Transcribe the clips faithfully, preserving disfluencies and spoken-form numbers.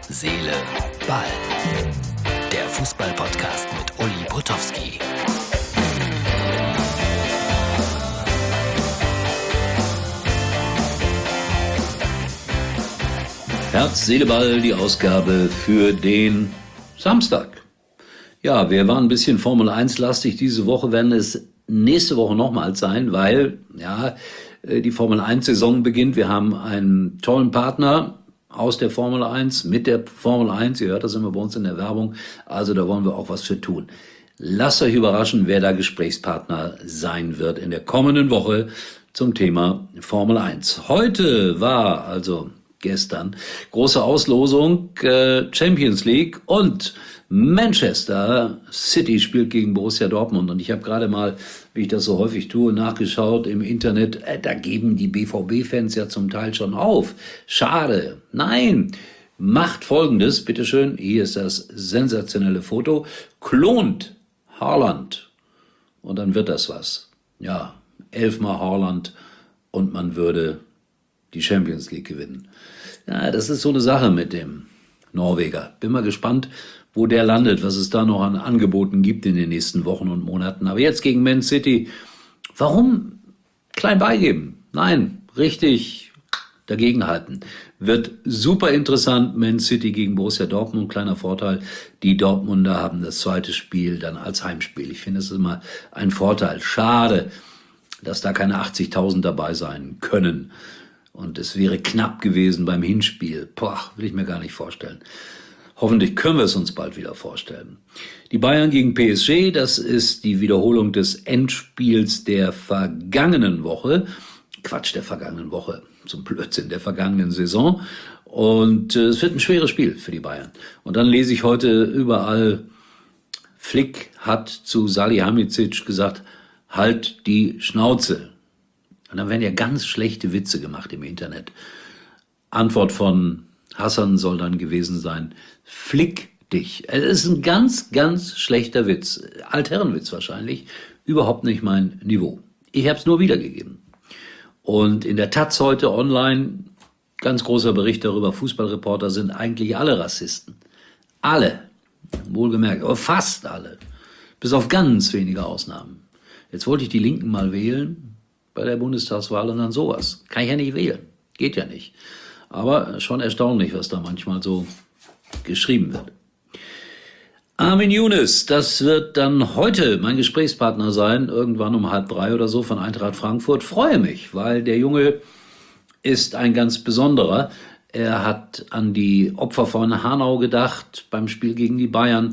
Seele, Ball. Der Fußball-Podcast mit Uli Potowski. Herz, Seele, Ball, die Ausgabe für den Samstag. Ja, wir waren ein bisschen Formel eins lastig diese Woche, werden es nächste Woche nochmals sein, weil ja die Formel eins Saison beginnt. Wir haben einen tollen Partner aus der Formel eins, mit der Formel eins. Ihr hört das immer bei uns in der Werbung. Also da wollen wir auch was für tun. Lasst euch überraschen, wer da Gesprächspartner sein wird in der kommenden Woche zum Thema Formel eins. Heute war also gestern große Auslosung äh, Champions League und Manchester City spielt gegen Borussia Dortmund. Und ich habe gerade mal, wie ich das so häufig tue, nachgeschaut im Internet. Äh, da geben die B V B-Fans ja zum Teil schon auf. Schade. Nein. Macht Folgendes, bitteschön. Hier ist das sensationelle Foto. Klont Haaland. Und dann wird das was. Ja, elfmal Haaland und man würde die Champions League gewinnen. Ja, das ist so eine Sache mit dem Norweger. Bin mal gespannt, wo der landet, was es da noch an Angeboten gibt in den nächsten Wochen und Monaten. Aber jetzt gegen Man City, warum klein beigeben? Nein, richtig dagegenhalten. Wird super interessant, Man City gegen Borussia Dortmund. Kleiner Vorteil, die Dortmunder haben das zweite Spiel dann als Heimspiel. Ich finde, es ist immer ein Vorteil. Schade, dass da keine achtzigtausend dabei sein können. Und es wäre knapp gewesen beim Hinspiel. Boah, will ich mir gar nicht vorstellen. Hoffentlich können wir es uns bald wieder vorstellen. Die Bayern gegen P S G, das ist die Wiederholung des Endspiels der vergangenen Woche. Quatsch, der vergangenen Woche. Zum Blödsinn, der vergangenen Saison. Und äh, es wird ein schweres Spiel für die Bayern. Und dann lese ich heute überall, Flick hat zu Salihamidzic gesagt, halt die Schnauze. Und dann werden ja ganz schlechte Witze gemacht im Internet. Antwort von Hassan soll dann gewesen sein, flick dich. Es ist ein ganz, ganz schlechter Witz. Altherrenwitz wahrscheinlich. Überhaupt nicht mein Niveau. Ich habe es nur wiedergegeben. Und in der Taz heute online, ganz großer Bericht darüber, Fußballreporter sind eigentlich alle Rassisten. Alle. Wohlgemerkt, aber fast alle. Bis auf ganz wenige Ausnahmen. Jetzt wollte ich die Linken mal wählen bei der Bundestagswahl und dann sowas. Kann ich ja nicht wählen. Geht ja nicht. Aber schon erstaunlich, was da manchmal so geschrieben wird. Armin Younes, das wird dann heute mein Gesprächspartner sein, irgendwann um halb drei oder so von Eintracht Frankfurt. Freue mich, weil der Junge ist ein ganz besonderer. Er hat an die Opfer von Hanau gedacht beim Spiel gegen die Bayern.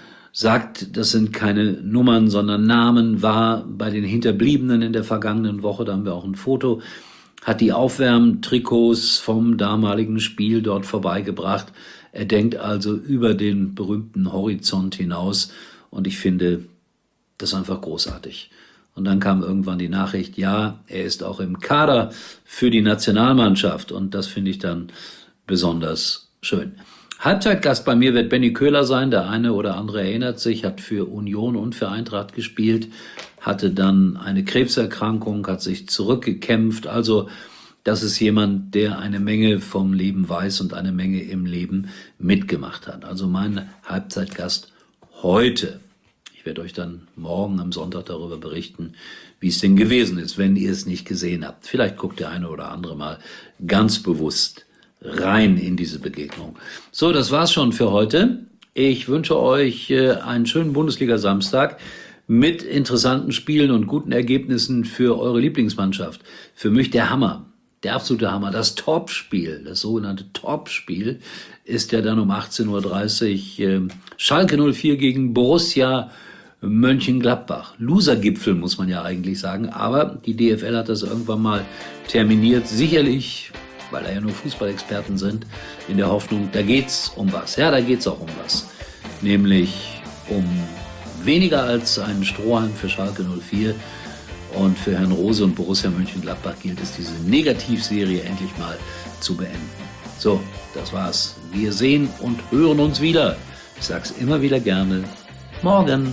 Sagt, das sind keine Nummern, sondern Namen, war bei den Hinterbliebenen in der vergangenen Woche, da haben wir auch ein Foto, hat die Aufwärmtrikots vom damaligen Spiel dort vorbeigebracht. Er denkt also über den berühmten Horizont hinaus und ich finde das einfach großartig. Und dann kam irgendwann die Nachricht, ja, er ist auch im Kader für die Nationalmannschaft und das finde ich dann besonders schön. Halbzeitgast bei mir wird Benny Köhler sein, der eine oder andere erinnert sich, hat für Union und für Eintracht gespielt, hatte dann eine Krebserkrankung, hat sich zurückgekämpft, also das ist jemand, der eine Menge vom Leben weiß und eine Menge im Leben mitgemacht hat. Also mein Halbzeitgast heute. Ich werde euch dann morgen am Sonntag darüber berichten, wie es denn gewesen ist, wenn ihr es nicht gesehen habt. Vielleicht guckt der eine oder andere mal ganz bewusst rein in diese Begegnung. So, das war's schon für heute. Ich wünsche euch äh, einen schönen Bundesliga-Samstag mit interessanten Spielen und guten Ergebnissen für eure Lieblingsmannschaft. Für mich der Hammer, der absolute Hammer, das Topspiel, das sogenannte Topspiel ist ja dann um achtzehn Uhr dreißig äh, Schalke null vier gegen Borussia Mönchengladbach. Losergipfel muss man ja eigentlich sagen, aber die D F L hat das irgendwann mal terminiert, sicherlich weil da ja nur Fußballexperten sind, in der Hoffnung, da geht's um was. Ja, da geht's auch um was. Nämlich um weniger als einen Strohhalm für Schalke null vier. Und für Herrn Rose und Borussia Mönchengladbach gilt es, diese Negativserie endlich mal zu beenden. So, das war's. Wir sehen und hören uns wieder. Ich sag's immer wieder gerne. Morgen.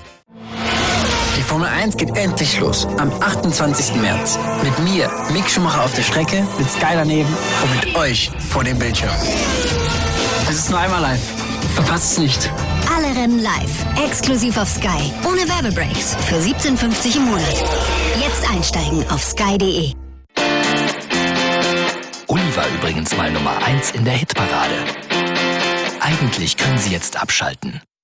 Die Formel eins geht endlich los. Am achtundzwanzigsten März. Mit mir, Mick Schumacher auf der Strecke, mit Sky daneben und mit euch vor dem Bildschirm. Es ist nur einmal live. Verpasst es nicht. Alle Rennen live, exklusiv auf Sky, ohne Werbebreaks, für siebzehn fünfzig im Monat. Jetzt einsteigen auf sky punkt de. Uli war übrigens mal Nummer eins in der Hitparade. Eigentlich können Sie jetzt abschalten.